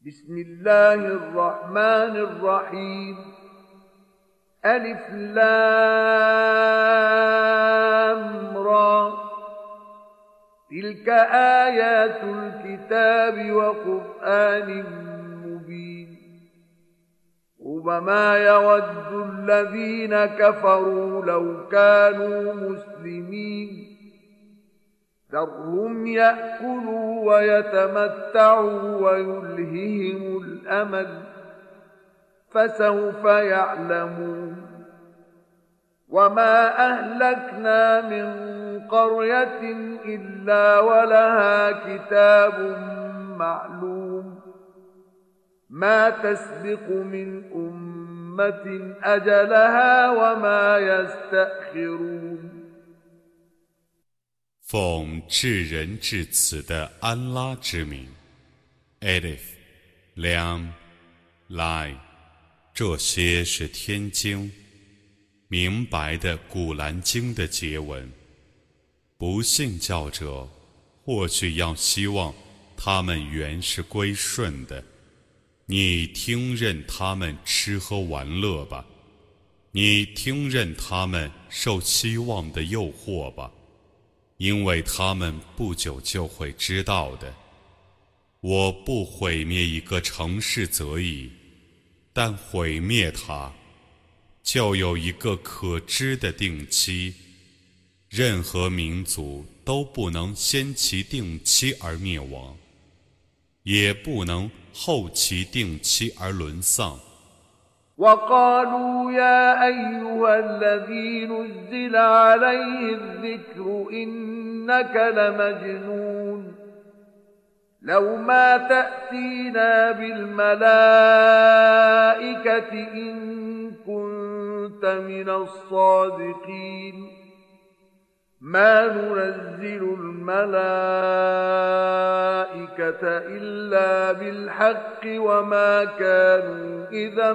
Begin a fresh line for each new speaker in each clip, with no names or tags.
بسم الله الرحمن الرحيم ألف لام را تلك آيات الكتاب وقرآن مبين ربما يود الذين كفروا لو كانوا مسلمين ذرهم يأكلوا ويتمتعوا ويلههم الأمل فسوف يعلمون وما أهلكنا من قرية إلا ولها كتاب معلوم ما تسبق من أمة أجلها وما يستأخرون
奉至仁至慈的安拉之名 Alif Lam Lai 这些是天经明白的古兰经的结文，不信教者或许要希望他们原是归顺的，你听任他们吃喝玩乐吧，你听任他们受希望的诱惑吧，因为他们不久就会知道的。我不毁灭一个城市则已，但毁灭它就有一个可知的定期，任何民族都不能先其定期而灭亡，也不能后其定期而沦丧。
وقالوا يا أيها الذي نزل عليه الذكر إنك لمجنون لو ما تأتينا بالملائكة إن كنت من الصادقين ما ننزل الملائكة إلا بالحق وما كانوا إذا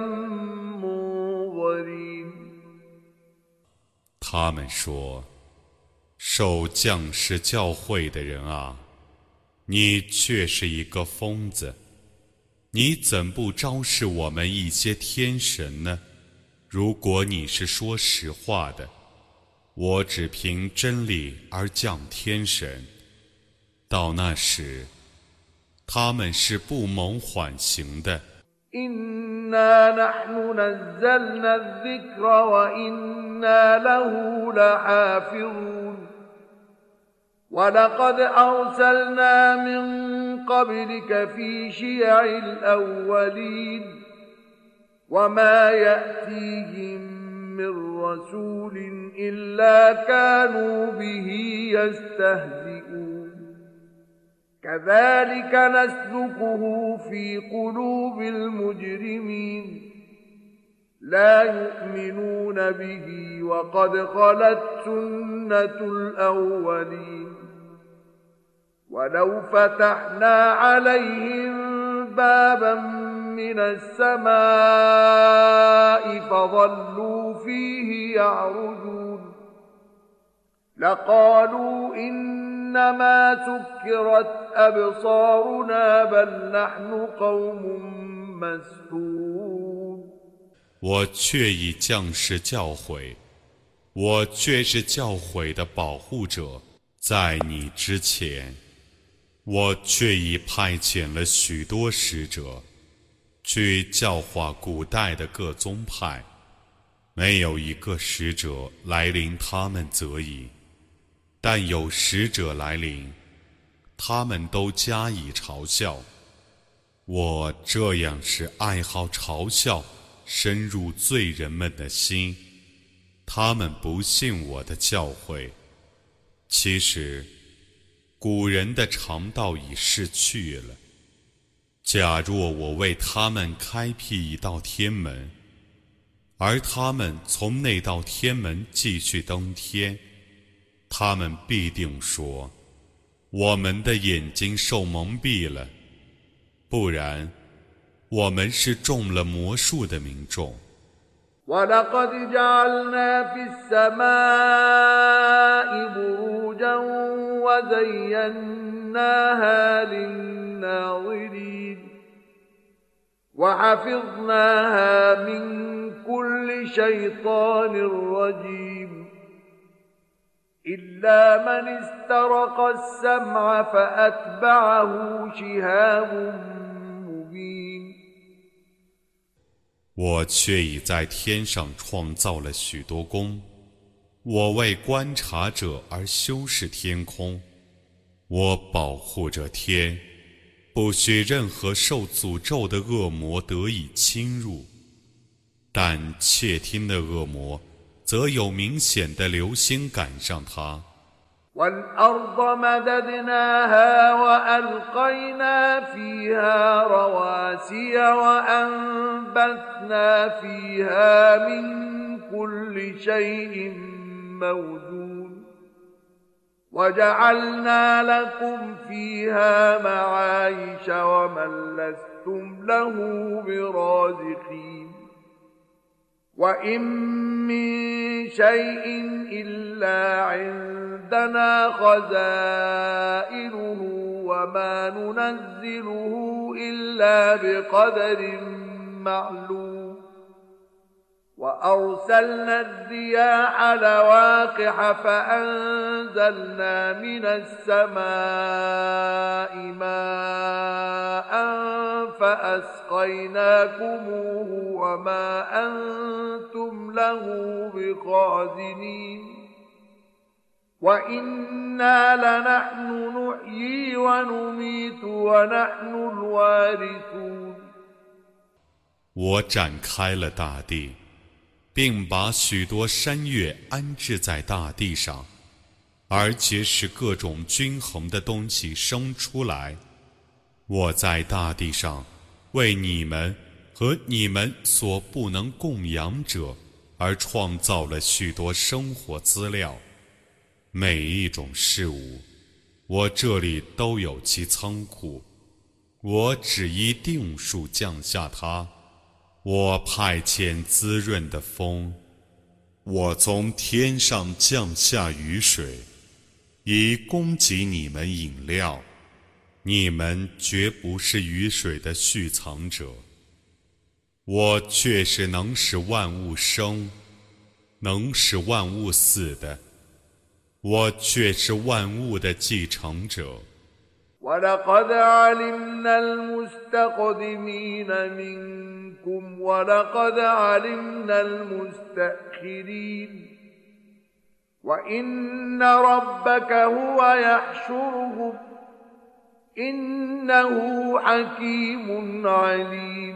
منظرين
他们说，受降世教诲的人啊，你却是一个疯子，你怎不昭示我们一些天神呢？如果你是说实话的，我只凭真理而降天神，到那时他们是不蒙缓刑的。
إنا نحن نزلنا الذكر وإنا له لحافظون ولقد أرسلنا من قبلك في شيع الأولين وما يأتيهم من رسول إلا كانوا به يستهزئون كذلك نسلكه في قلوب المجرمين لا يؤمنون به وقد خلت سنة الأولين ولو فتحنا عليهم بابا من السماء فظلوا فيه يعرجون لقالوا إنما سكرت أبصارنا بل نحن قوم مسحورون
我却已降世教诲，我却是教诲的保护者。在你之前，我却已派遣了许多使者，去教化古代的各宗派，没有一个使者来临他们则已，但有使者来临，他们都加以嘲笑。我这样是爱好嘲笑深入罪人们的心，他们不信我的教诲。其实古人的常道已逝去了，假若我为他们开辟一道天门，而他们从那道天门继续登天，他们必定说，我们的眼睛受蒙蔽了，不然我们是中了魔术的民众。
ولقد جعلنا في السماء بروجا وزيناها للناظرين وحفظناها من كل شيطان رجيم إلا من استرق السمع فأتبعه شهاب مبين
我却已在天上创造了许多宫，我为观察者而修饰天空，我保护着天，不许任何受诅咒的恶魔得以侵入，但窃听的恶魔则有明显的流星赶上他。
والأرض مددناها وألقينا فيها رواسي وأنبتنا فيها من كل شيء موزون وجعلنا لكم فيها معايش ومن لستم له برازقين وإن من شيء إلا عندنا خزائنه وما ننزله إلا بقدر معلوم وأرسلنا الرياح لواقح فأنزلنا من السماء ماء فأسقيناكموه وما أنتم له بخازنين وإنا لنحن نحيي ونميت ونحن الوارثون
我展开了大地，并把许多山岳安置在大地上，而且使各种均衡的东西生出来。我在大地上为你们和你们所不能供养者而创造了许多生活资料。每一种事物，我这里都有其仓库。我只依定数降下它。我派遣滋润的风，我从天上降下雨水，以供给你们饮料。你们绝不是雨水的蓄藏者。我却是能使万物生，能使万物死的。我却是万物的继承者。
ولقد علمنا المستقدمين منكم ولقد علمنا المستأخرين وإن ربك هو يحشرهم إنه حكيم عليم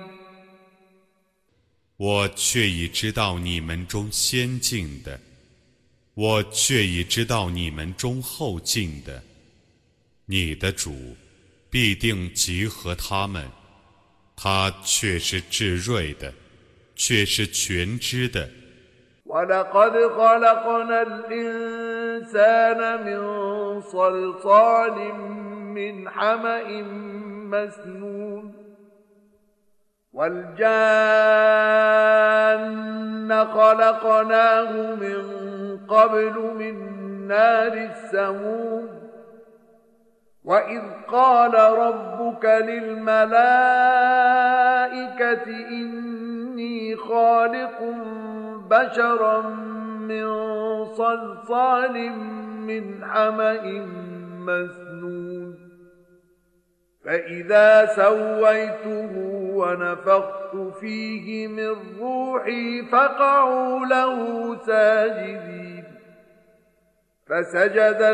我却已知道你们中先进的，我却已知道你们中后进的。你的主必定集合他们，他却是至睿的，却是全知的。
ولقد خلقنا الإنسان من صلصال من حمأ مسنون والجان خلقناه من قبل من نار السموم وإذ قال ربك للملائكة إني خالق بشرا من صلصال من حمأ مسنون فإذا سويته ونفخت فيه من روحي فقعوا له ساجدين فسجد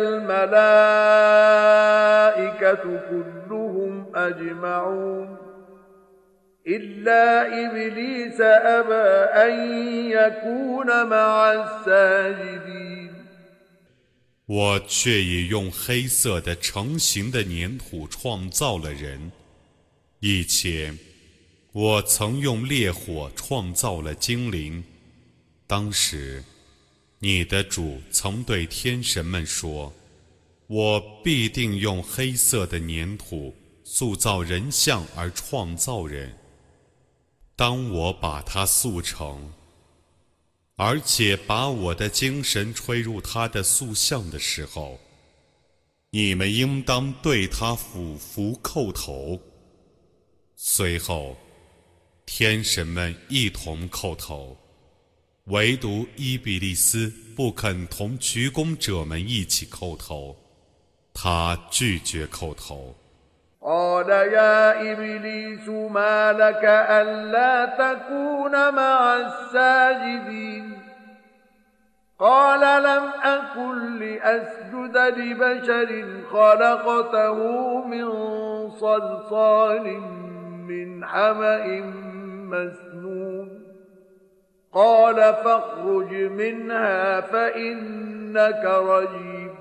الملائكة كلهم أجمعون إلا إبليس أبى أن يكون مع الساجدين
我却已用黑色的成形的粘土创造了人。以前，我曾用烈火创造了精灵。当时，你的主曾对天神们说：“我必定用黑色的粘土塑造人像而创造人。当我把它塑成，而且把我的精神吹入他的塑像的时候，你们应当对他俯伏叩头。随后， 天神们一同叩头，唯独伊比利斯不肯同鞠躬者们一起叩头，他拒绝叩头。
قال يا إبليس ما لك ألا تكون مع الساجدين قال لم أكن لأسجد لبشر خلقته من صلصال من حمأ مسنون قال فاخرج منها فإنك رجيم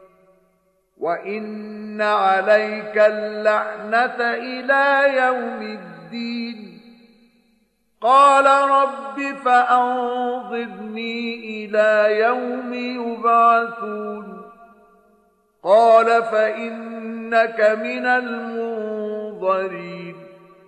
وإن عليك اللعنة إلى يوم الدين قال رب فأنظرني إلى يوم يبعثون قال فإنك من المنظرين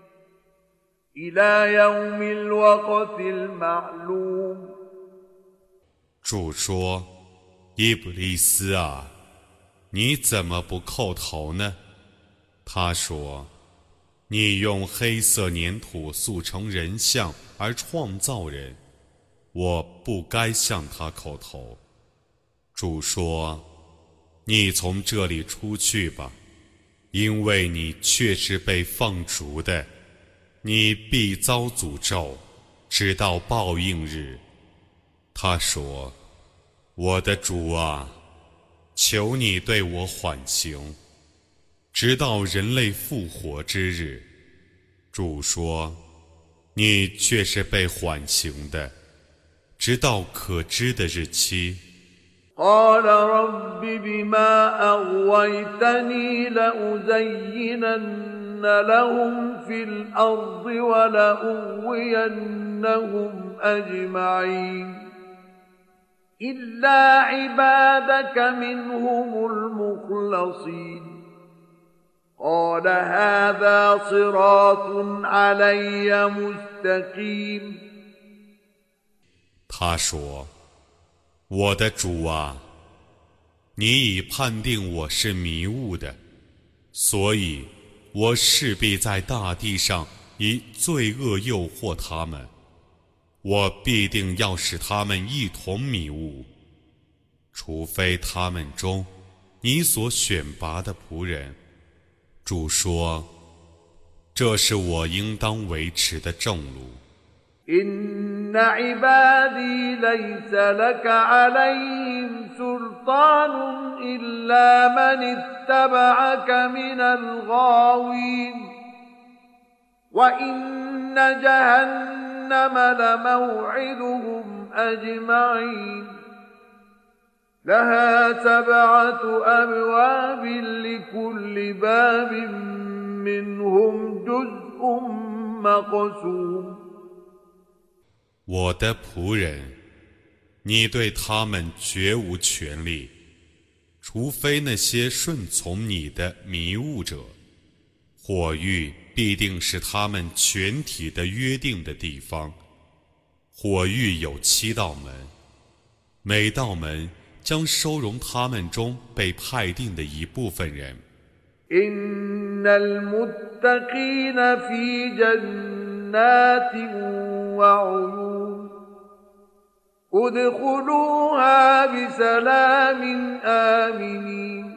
إلى يوم الوقت المعلوم
主说：“伊布利斯啊，你怎么不叩头呢？”他说：“你用黑色粘土塑成人像而创造人，我不该向他叩头。”主说：“你从这里出去吧，因为你却是被放逐的，你必遭诅咒，直到报应日。”他说：“我的主啊，求你对我缓刑，直到人类复活之日。”主说：“你却是被缓刑的，直到可知的日期。”
قال رب بما أغويتني لأزينن لهم في الأرض ولأغوينهم أجمعين إلا عبادك منهم المخلصين قال هذا صراط علي مستقيم
他说：“我的主啊，你已判定我是迷雾的，所以我势必在大地上以罪恶诱惑他们，我必定要使他们一同迷雾，除非他们中你所选拔的仆人。”主说：“这是我应当维持的正路。”
إن عبادي ليس لك عليهم سلطان إلا من اتبعك من الغاوين وإن جهنم لموعدهم أجمعين لها 7 أبواب لكل باب منهم جزء مقسوم
我的仆人，你对他们绝无权利，除非那些顺从你的迷雾者。火狱必定是他们全体的约定的地方。火狱有7道门，每道门将收容他们中被派定的一部分人。
إن المتقين في جنات وعيون ادخلوها بسلام آمنين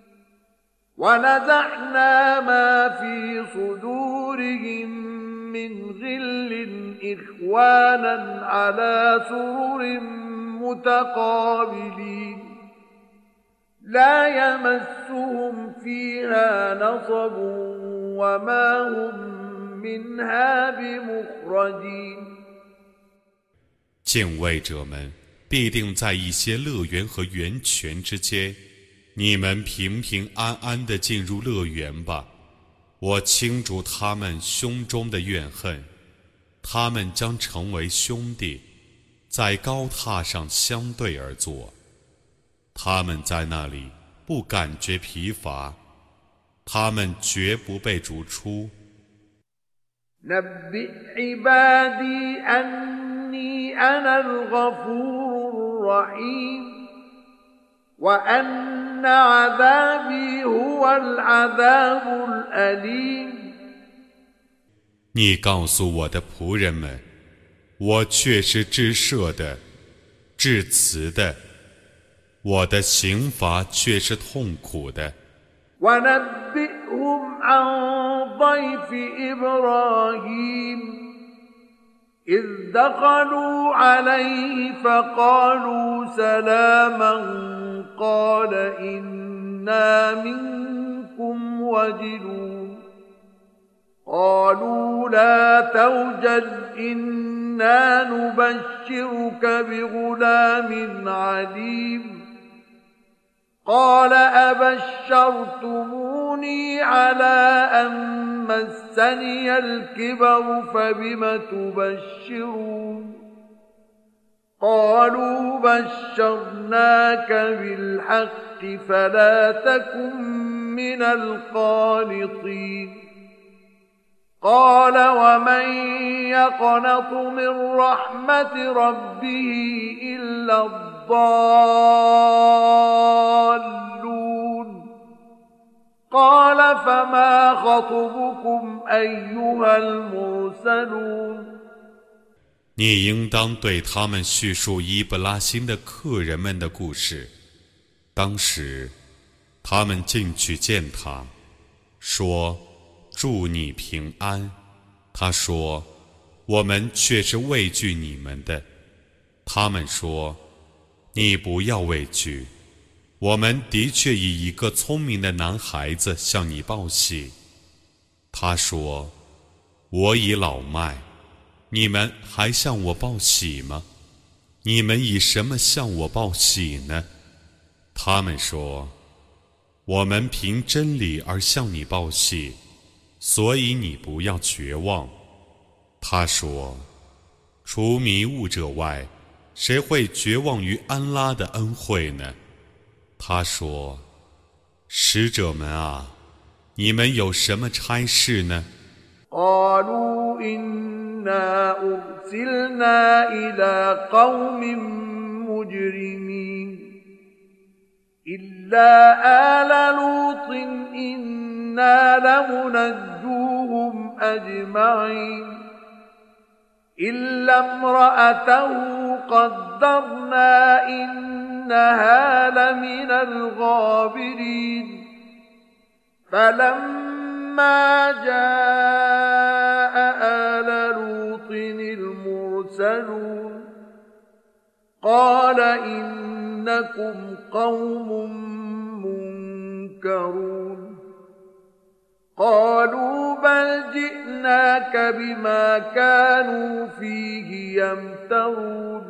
ونزعنا ما في صدورهم من غل إخوانا على سرر متقابلين لا يمسهم فيها نصب وما هم منها بمخرجين
敬畏者们必定在一些乐园和源泉之间，你们平平安安地进入乐园吧。我清除他们胸中的怨恨，他们将成为兄弟，在高榻上相对而坐。他们在那里不感觉疲乏，他们绝不被逐出。
نبئ عبادي أني أنا الغفور الرحيم وأن عذابي هو العذاب الأليم
你告诉我的仆人们，我却是至赦的、至慈的，我的刑罚却是痛苦的。
ونبئهم عن ضيف إبراهيم إذ دخلوا عليه فقالوا سلاما قال إنا منكم وجلون قالوا لا توجل إنا نبشرك بغلام عليم قال أبشرتموني على أن مسني الكبر فبم تبشرون قالوا بشرناك بالحق فلا تكن من القانطين قال ومن يقنط من رحمة ربه إلا الضالون قال فما خطبكم أيها المرسلون
你应当对他们叙述伊布拉欣的客人们的故事。当时，他们进去见他，说：“祝你平安。”他说：“我们却是畏惧你们的。”他们说：“你不要畏惧，我们的确以一个聪明的男孩子向你报喜。”他说：“我已老迈，你们还向我报喜吗？你们以什么向我报喜呢？”他们说：“我们凭真理而向你报喜，所以你不要绝望。”他说：“除迷雾者外，谁会绝望于安拉的恩惠呢？”他说：“使者们啊，你们有什么差事呢？”
قالوا إنا أرسلنا إلى قوم مجرمين إلا آل لوط إنا لمنجوهم أجمعين إلا امرأته قدرنا إنها لمن الغابرين فلما جاء آل لوط المرسلون قال إنكم قوم منكرون قالوا بل جئناك بما كانوا فيه يمترون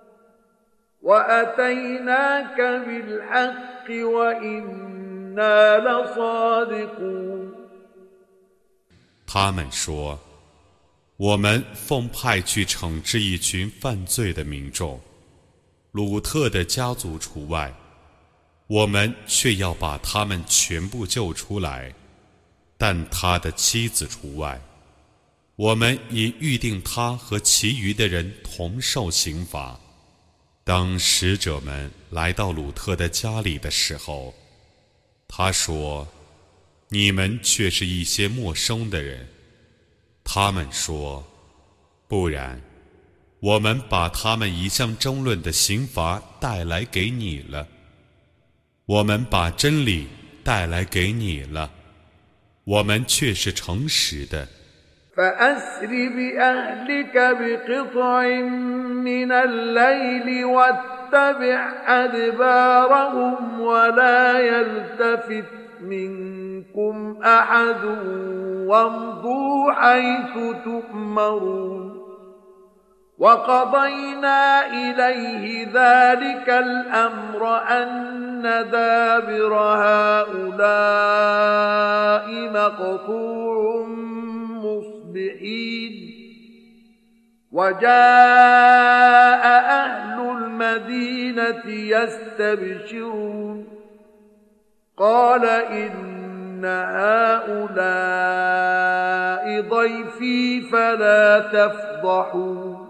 وأتيناك بالحق وإنا لصادقون
他们说：“我们奉派去惩治一群犯罪的民众，鲁特的家族除外，我们却要把他们全部救出来，但他的妻子除外。我们已预定他和其余的人同受刑罚。”当使者们来到鲁特的家里的时候，他说：“你们却是一些陌生的人。”他们说：“不然，我们把他们一向争论的刑罚带来给你了。我们把真理带来给你了，我们却是诚实的。”
فأسر بأهلك بقطع من الليل واتبع أدبارهم ولا يلتفت منكم أحد وامضوا حيث تؤمرون وقضينا إليه ذلك الأمر أن دابر هؤلاء مقطوع مصبحين وجاء أهل المدينة يستبشرون قال إن هؤلاء ضيفي فلا تفضحون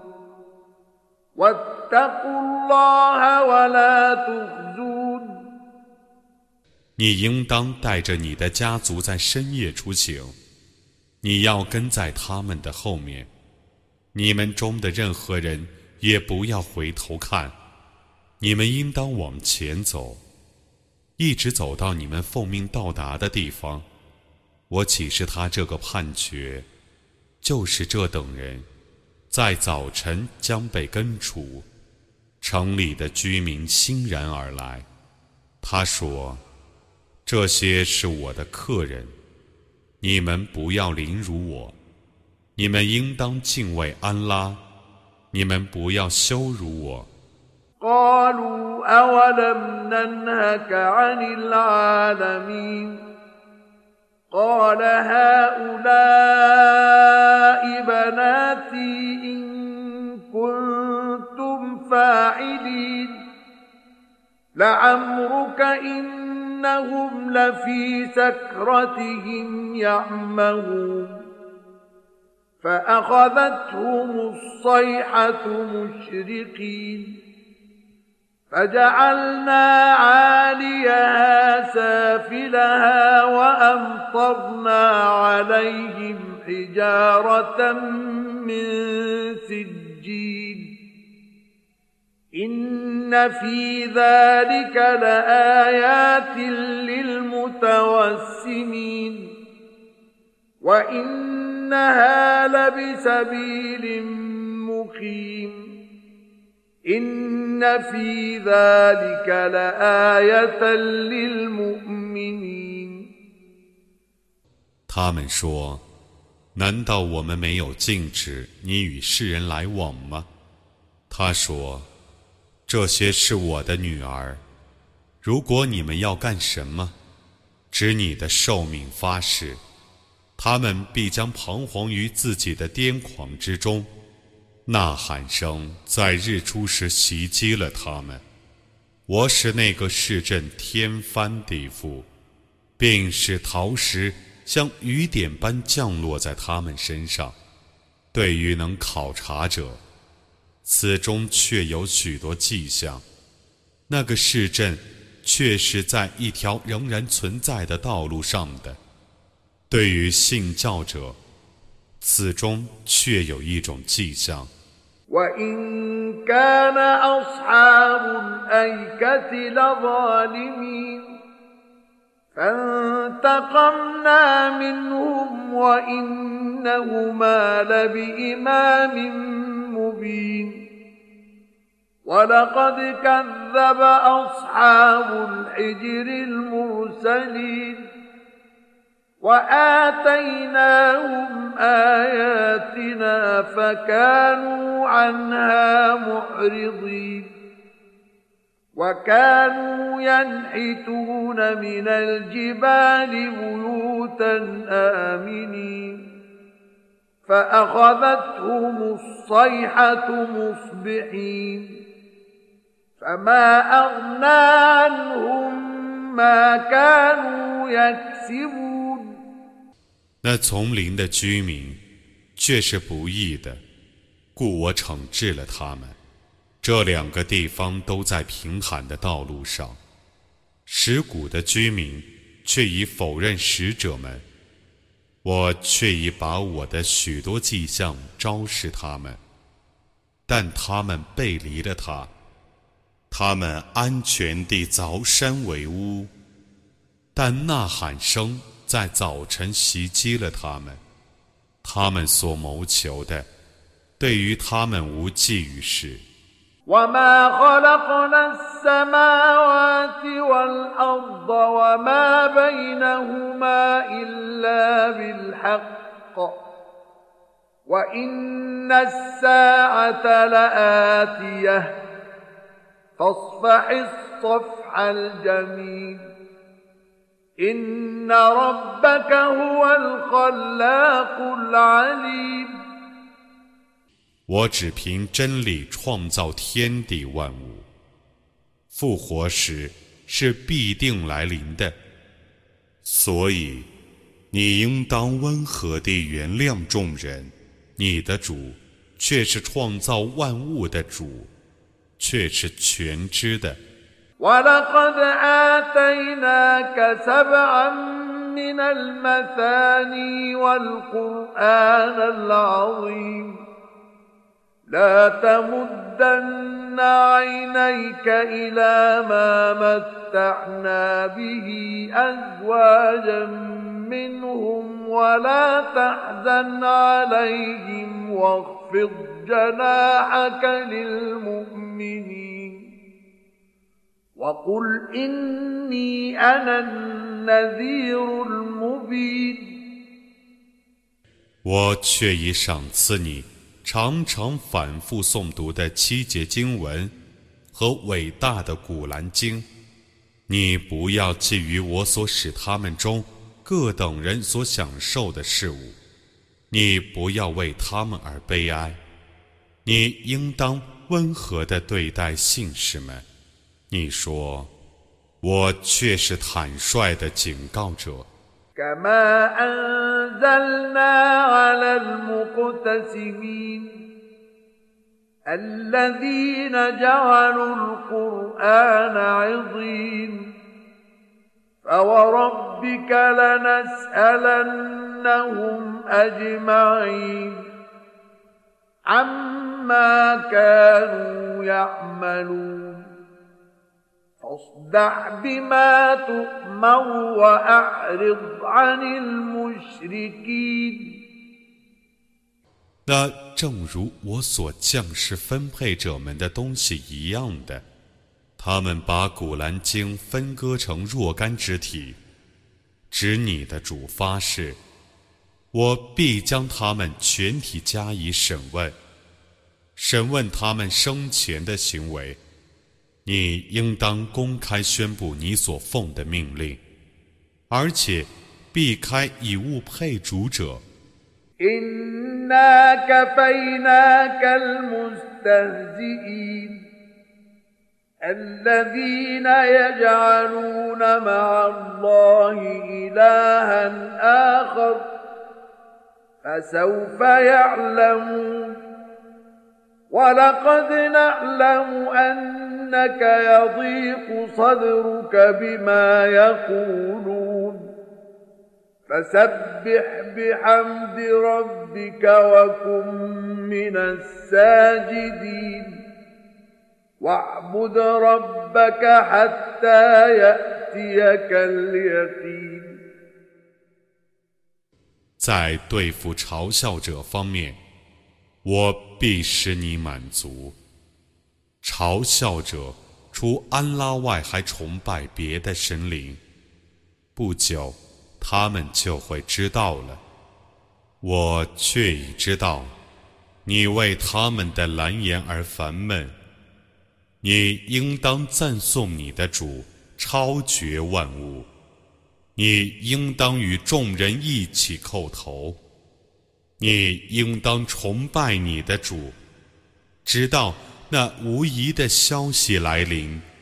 واتقوا الله ولا تخزون
你应当带着你的家族在深夜出行， 你要跟在他们的后面，你们中的任何人也不要回头看，你们应当往前走，一直走到你们奉命到达的地方。我启示他这个判决，就是这等人在早晨将被根除，城里的居民欣然而来。他说：这些是我的客人，你们不要凌辱我，你们应当敬畏安拉，你们不要羞辱我。
قالوا أولم ننهك عن العالمين قال هؤلاء بناتي إن كنتم فاعلين لعمرك إنهم لفي سكرتهم يعمهون فأخذتهم الصيحة مشرقين فجعلنا عاليها سافلها وأمطرنا عليهم حجارة من سجيل إن في ذلك لآيات للمتوسمين وإنها لبسبيل مقيم إن في ذلك لآية للمؤمنين
他们说，难道我们没有禁止你与世人来往吗？他说，这些是我的女儿，如果你们要干什么，指你的寿命发誓，他们必将彷徨于自己的癫狂之中。呐喊声在日出时袭击了他们，我使那个市镇天翻地覆，并使陶石像雨点般降落在他们身上。对于能考察者，此中确有许多迹象。那个市镇确是在一条仍然存在的道路上的。对于信教者，此中确有一种迹象。
وإن كان أصحاب الأيكة لظالمين فانتقمنا منهم وإنهما لبإمام مبين ولقد كذب أصحاب الحجر المرسلين وآتيناهم آياتنا فكانوا عنها معرضين وكانوا ينحتون من الجبال بيوتا آمنين فأخذتهم الصيحة مصبحين فما أغنى عنهم ما كانوا يكسبون
那丛林的居民却是不义的，故我惩治了他们。这两个地方都在平坦的道路上，石谷的居民却已否认使者们，我却已把我的许多迹象昭示他们，但他们背离了他，他们安全地凿山为屋，但呐喊声在早晨袭击了他们，他们所谋求的对于他们无济于事。
وما خلقنا السماوات والأرض وما بينهما إلا بالحق وإن الساعة لآتية فاصفح الصفح الجميل إن ربك هو الخلاق العليم
我只凭真理创造天地万物，复活时是必定来临的，所以你应当温和地原谅众人。你的主却是创造万物的主，却是全知的。
وَلَقَدْ آتَيْنَاكَ سَبْعًا من المثاني والقرآن العظيم لا تمدن عينيك إلى ما متعنا به أزواجا منهم ولا تحزن عليهم واخفض جناحك للمؤمنين وقل إني أنا النذير المبين
我却已赏赐你常常反复诵读的7节经文和伟大的古兰经，你不要觊觎我所使他们中各等人所享受的事物，你不要为他们而悲哀，你应当温和地对待信士们。你说，我却是坦率的警告者。
كما أنزلنا على المقتسمين الذين جعلوا القرآن عضين فوربك لنسألنهم أجمعين عما كانوا يعملون فاصدع بما تؤمر وأعرض عن المشركين
那正如我所降示分配者们的东西一样的，他们把古兰经分割成若干肢体，指你的主发誓，我必将他们全体加以审问，审问他们生前的行为。你应当公开宣布你所奉的命令，而且避开以物配主者。
إنا كفيناك المستهزئين الذين يجعلون مع الله إلها آخر فسوف يعلمون ولقد نعلم أنك يضيق صدرك بما يقولون فسبح بحمد ربك وكن من الساجدين واعبد ربك حتى يأتيك اليقين
在对付嘲笑者方面，我必使你满足。嘲笑者除安拉外还崇拜别的神灵，不久他们就会知道了。我却已知道，你为他们的蓝言而烦闷。你应当赞颂你的主，超绝万物。你应当与众人一起叩头。你应当崇拜你的主，直到那无疑的消息来临。